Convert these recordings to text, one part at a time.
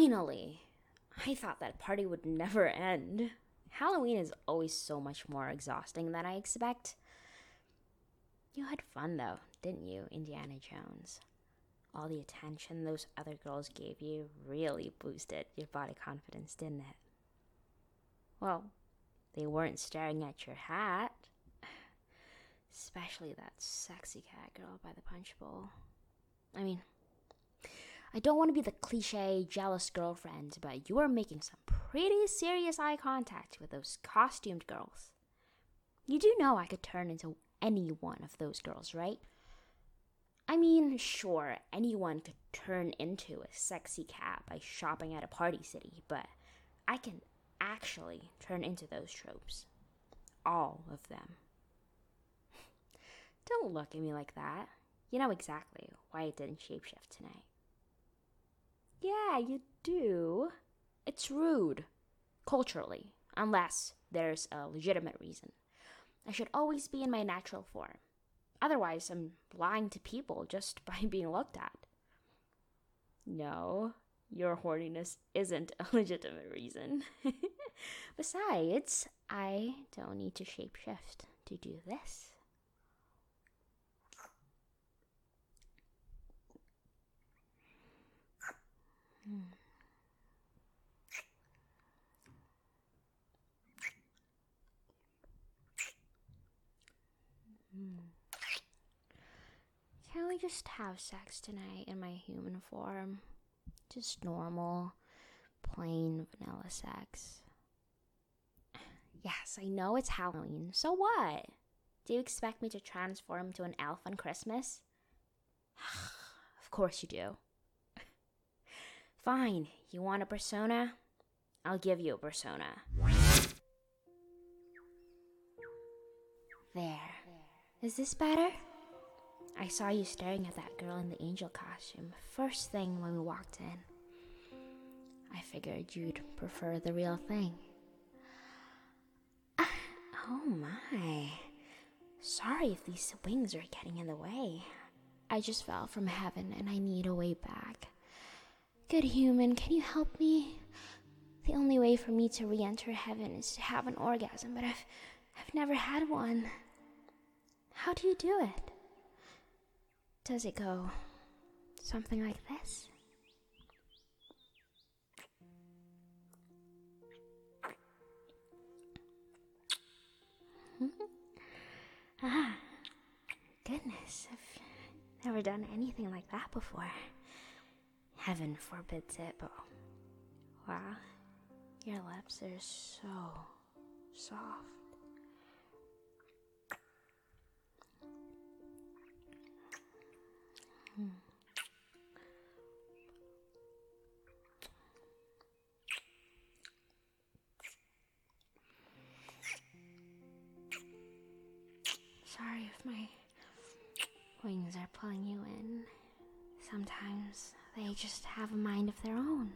Finally! I thought that party would never end. Halloween is always so much more exhausting than I expect. You had fun though, didn't you, Indiana Jones? All the attention those other girls gave you really boosted your body confidence, didn't it? Well, they weren't staring at your hat. Especially that sexy cat girl by the punch bowl. I mean, I don't want to be the cliche, jealous girlfriend, but you were making some pretty serious eye contact with those costumed girls. You do know I could turn into any one of those girls, right? I mean, sure, anyone could turn into a sexy cat by shopping at a party city, but I can actually turn into those tropes. All of them. Don't look at me like that. You know exactly why I didn't shapeshift tonight. Yeah, you do. It's rude. Culturally. Unless there's a legitimate reason. I should always be in my natural form. Otherwise, I'm lying to people just by being looked at. No, your horniness isn't a legitimate reason. Besides, I don't need to shapeshift to do this. Can't we just have sex tonight in my human form? Just normal, plain vanilla sex. Yes, I know it's Halloween, so what? Do you expect me to transform into an elf on Christmas? Of course you do. Fine, you want a persona? I'll give you a persona. There. Is this better? I saw you staring at that girl in the angel costume first thing when we walked in. I figured you'd prefer the real thing. Oh my. Sorry if these wings are getting in the way. I just fell from heaven and I need a way back. Good human, can you help me? The only way for me to re-enter heaven is to have an orgasm, but I've never had one. How do you do it? Does it go something like this? Goodness, I've never done anything like that before. Heaven forbids it, but wow, your lips are so soft. Sorry if my wings are pulling you in. Sometimes they just have a mind of their own.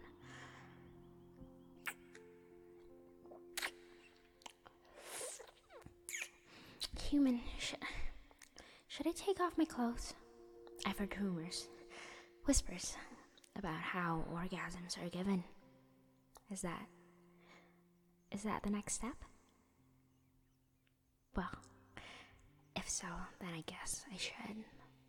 Human, should I take off my clothes? I've heard rumors, whispers, about how orgasms are given. Is that the next step? Well, if so, then I guess I should.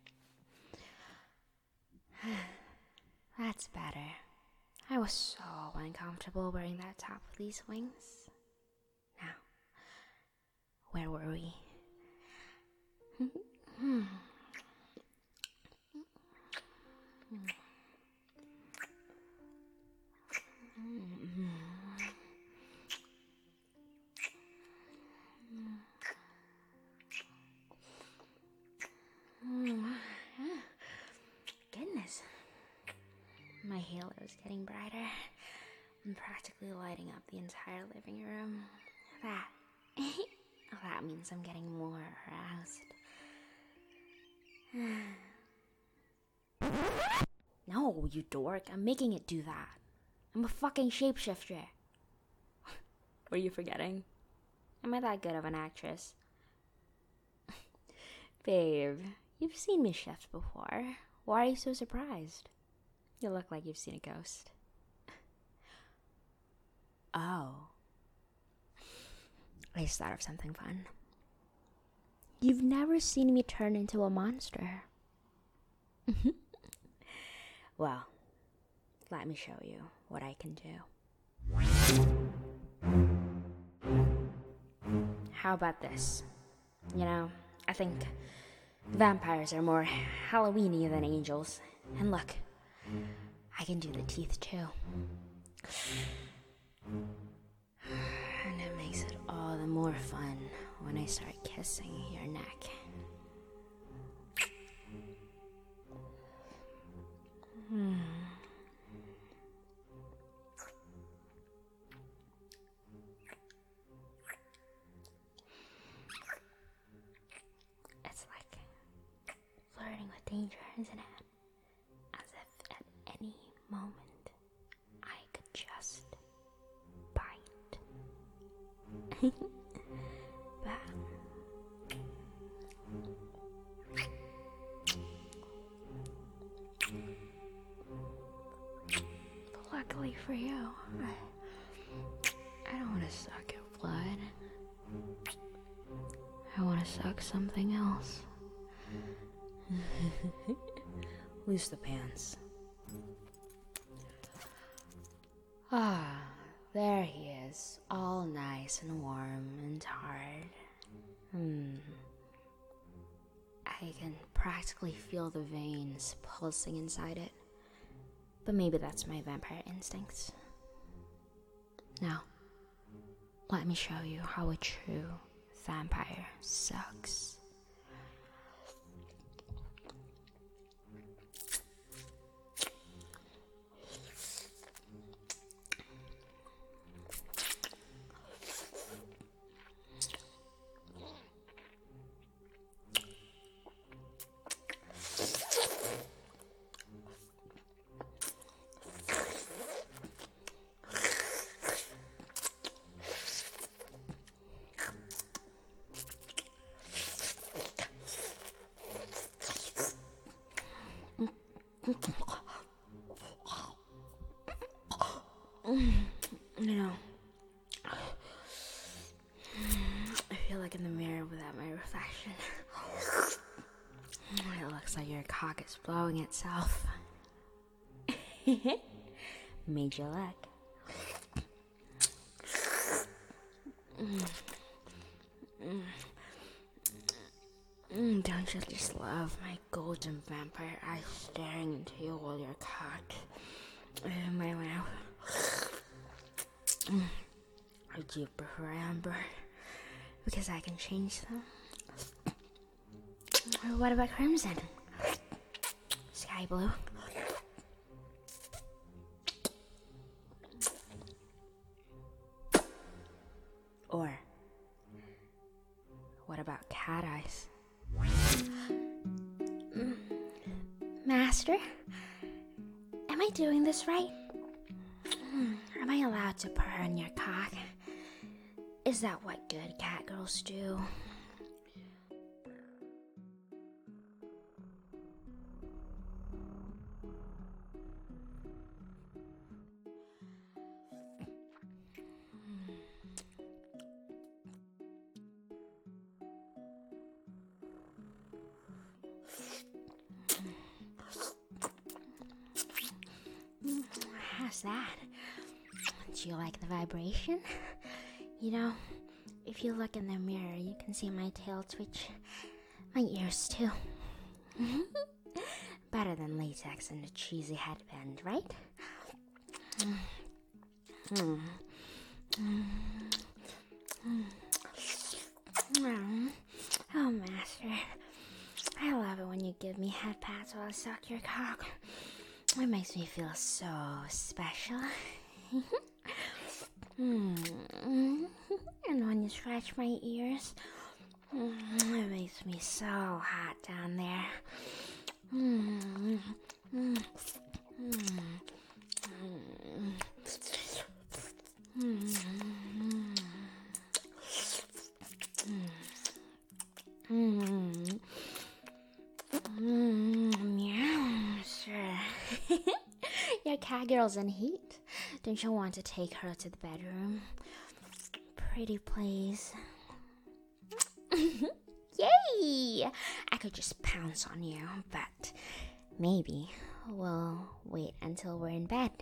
That's better. I was so uncomfortable wearing that top with these wings. Now, where were we? Goodness. My halo is getting brighter. I'm practically lighting up the entire living room. That means I'm getting more aroused. No, you dork. I'm making it do that. I'm a fucking shapeshifter. Were you forgetting? Am I that good of an actress? Babe, you've seen me shift before. Why are you so surprised? You look like you've seen a ghost. Oh. I just thought of something fun. You've never seen me turn into a monster. Well, let me show you what I can do. How about this? You know, I think vampires are more Halloweeny than angels. And look, I can do the teeth too. And it makes it all the more fun when I start kissing your neck. It's like flirting with danger, isn't it? As if at any moment I could just bite. But luckily for you, I don't want to suck your blood. I want to suck something else. Loose the pants. Ah, there he is, all nice and warm and hard. I can practically feel the veins pulsing inside it. But maybe that's my vampire instincts. Now, let me show you how a true vampire sucks. You know, I feel like in the mirror without my reflection. It looks like your cock is blowing itself. Made you look. Don't you just love my golden vampire eyes staring into you while you're cocked in my mouth? Or do you prefer amber? Because I can change them. Or what about crimson? Sky blue? Or what about cat eyes? Master? Am I doing this right? Am I allowed to purr on your cock? Is that what good cat girls do? How's that? Do you like the vibration? You know, if you look in the mirror, you can see my tail twitch. My ears, too. Better than latex and a cheesy headband, right? Oh, Master. I love it when you give me head pats while I suck your cock. It makes me feel so special. And when you scratch my ears, it makes me so hot down there. Meow, sure. Your cat girl's in heat. Don't you want to take her to the bedroom? Pretty please. Yay! I could just pounce on you, but maybe we'll wait until we're in bed.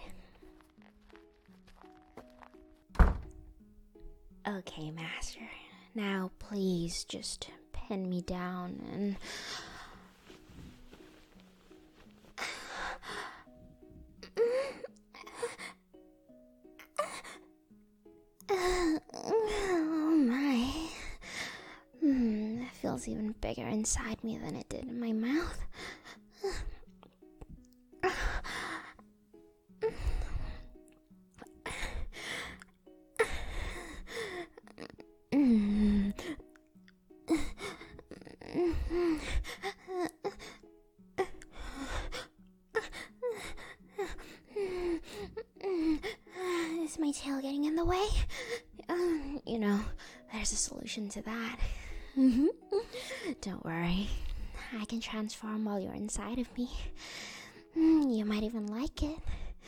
Okay, master. Now please just pin me down and... Oh my. It feels even bigger inside me than it did in my mouth. Is my tail getting in the way? There's a solution to that. Don't worry. I can transform while you're inside of me. You might even like it.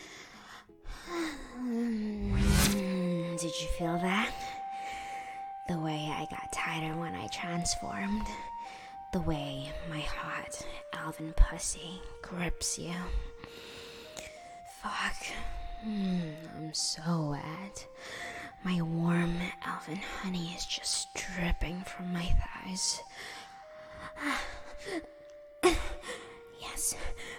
Did you feel that? The way I got tighter when I transformed. The way my hot elven pussy grips you. Fuck. I'm so wet. My warm elven honey is just dripping from my thighs. Yes.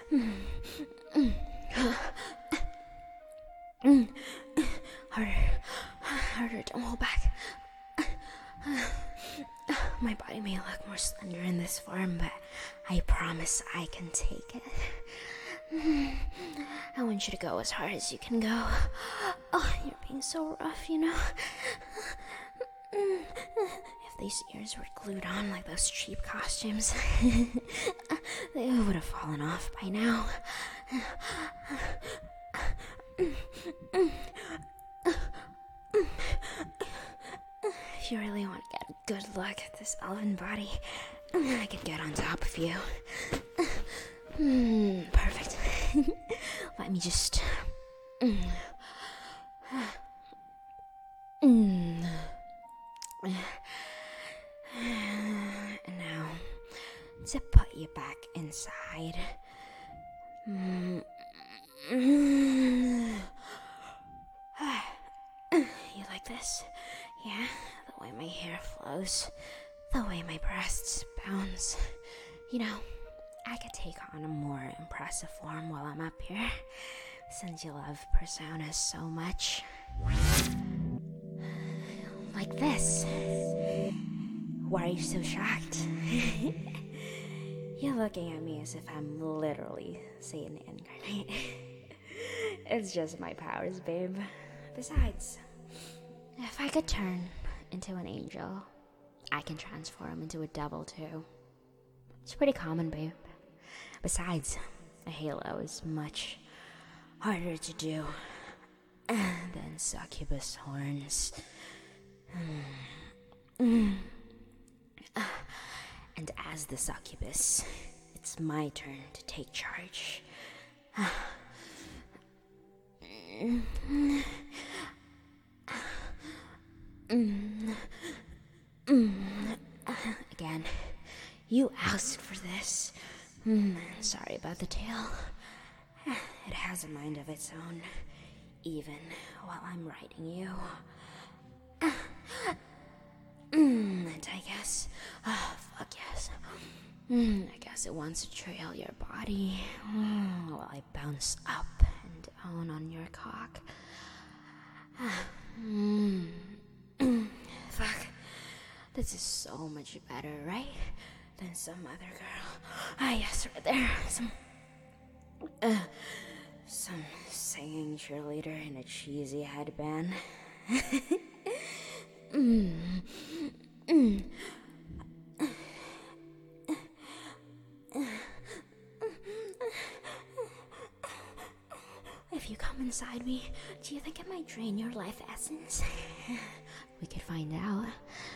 Harder, don't hold back. My body may look more slender in this form, but I promise I can take it. I want you to go as hard as you can go. Oh, you're being so rough, If these ears were glued on like those cheap costumes, they would have fallen off by now. If you really want to get a good look at this elven body, I could get on top of you. Perfect. Let me just... And now, to put you back inside. You like this? Yeah? The way my hair flows. The way my breasts bounce. I could take on a more impressive form while I'm up here, since you love personas so much. Like this. Why are you so shocked? You're looking at me as if I'm literally Satan incarnate. It's just my powers, babe. Besides, if I could turn into an angel, I can transform into a devil too. It's pretty common, babe. Besides, a halo is much harder to do than succubus horns. And as the succubus, it's my turn to take charge. Again, you asked for this. Sorry about the tail. It has a mind of its own, even while I'm riding you. And I guess, fuck yes. I guess it wants to trail your body while I bounce up and down on your cock. Fuck. This is so much better, right? Than some other girl. Ah, yes, right there. Some singing cheerleader in a cheesy headband. If you come inside me, do you think it might drain your life essence? We could find out.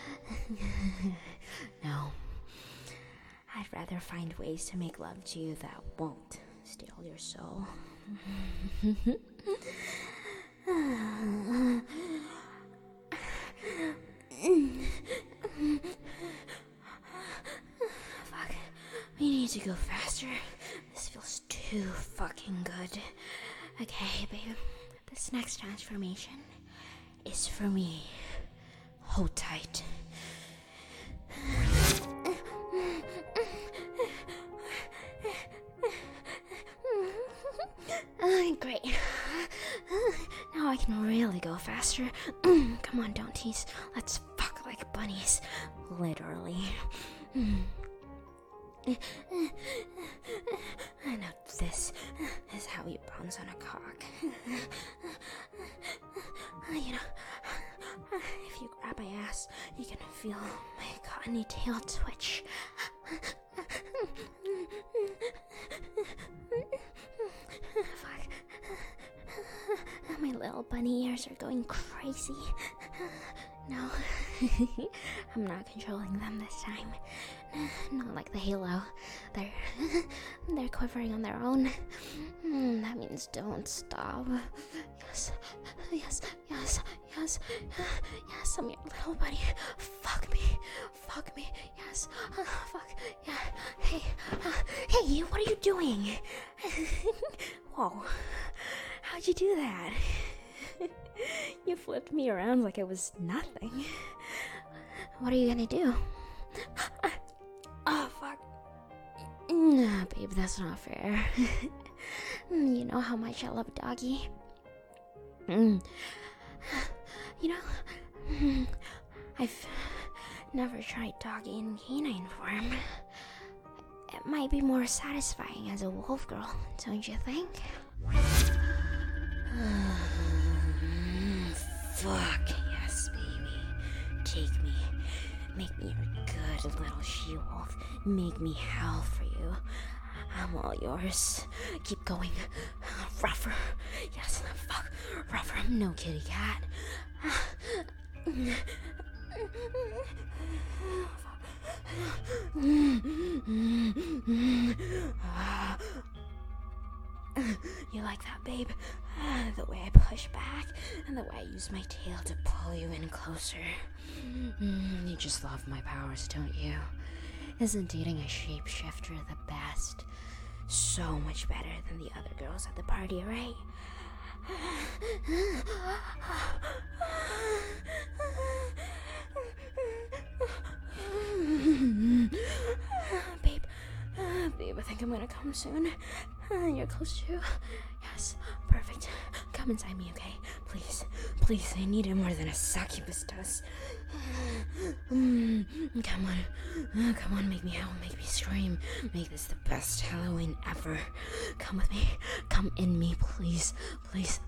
No. I'd rather find ways to make love to you that won't steal your soul. Fuck. We need to go faster. This feels too fucking good. Okay, babe. This next transformation is for me. Hold tight. Great. Now I can really go faster. Come on, don't tease. Let's fuck like bunnies. Literally. I know this is how you bounce on a cock. You know, if you grab my ass, you can feel my cottony tail twitch. Fuck. My little bunny ears are going crazy. No, I'm not controlling them this time. Not like the halo. They're quivering on their own. That means don't stop. Yes, yes, yes, yes, yes, I'm your little bunny. Fuck me, yes, fuck, yeah. Hey, hey, what are you doing? Whoa, how'd you do that? You flipped me around like it was nothing. What are you gonna do? Oh, fuck. Nah, babe, that's not fair. You know how much I love Doggy. You know, I've never tried Doggy in canine form. It might be more satisfying as a wolf girl, don't you think? Fuck yes, baby. Take me. Make me your good little she-wolf. Make me howl for you. I'm all yours. Keep going. Rougher. Yes, fuck. Rougher. No kitty cat. You like that, babe? The way I push back and the way I use my tail to pull you in closer. You just love my powers, don't you? Isn't dating a shapeshifter the best? So much better than the other girls at the party, right? Babe, I think I'm gonna come soon. You're close too. Yes, perfect. Come inside me, okay? Please, please, I need it more than a succubus does. Come on, make me howl, make me scream. Make this the best Halloween ever. Come with me, come in me, please, please.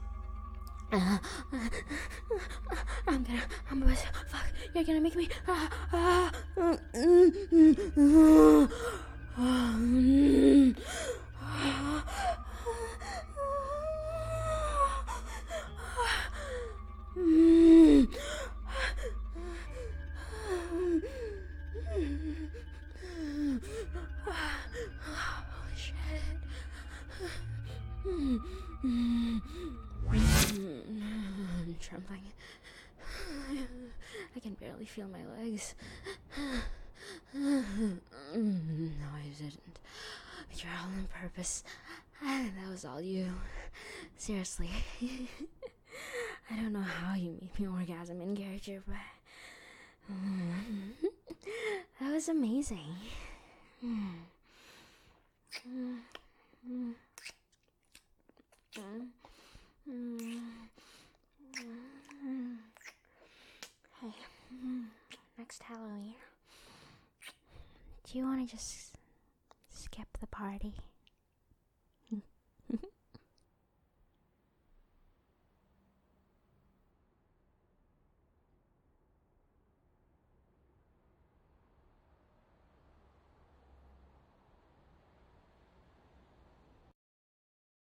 Fuck, you're gonna make me. Holy shit. I'm trembling. I can barely feel my legs. No, I didn't. You're all on purpose. That was all you. Seriously. I don't know how you made me orgasm in character, but that was amazing. Hey, next Halloween, do you want to just skip the party?